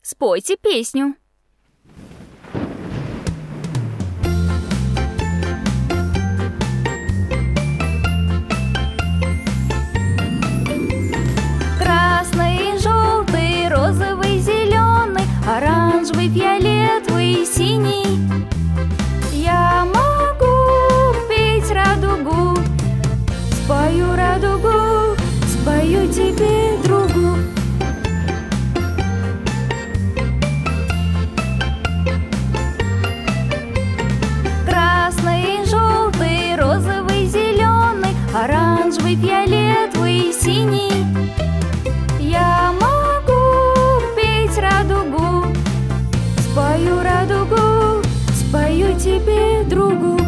Спойте песню. Красный, желтый, розовый, зеленый, оранжевый, фиолетовый, синий. Я могу петь радугу, спою радугу, спою тебе, другу. Красный, желтый, розовый, зеленый, оранжевый, фиолетовый, синий. Я могу петь радугу, спою радугу, спою тебе, другу.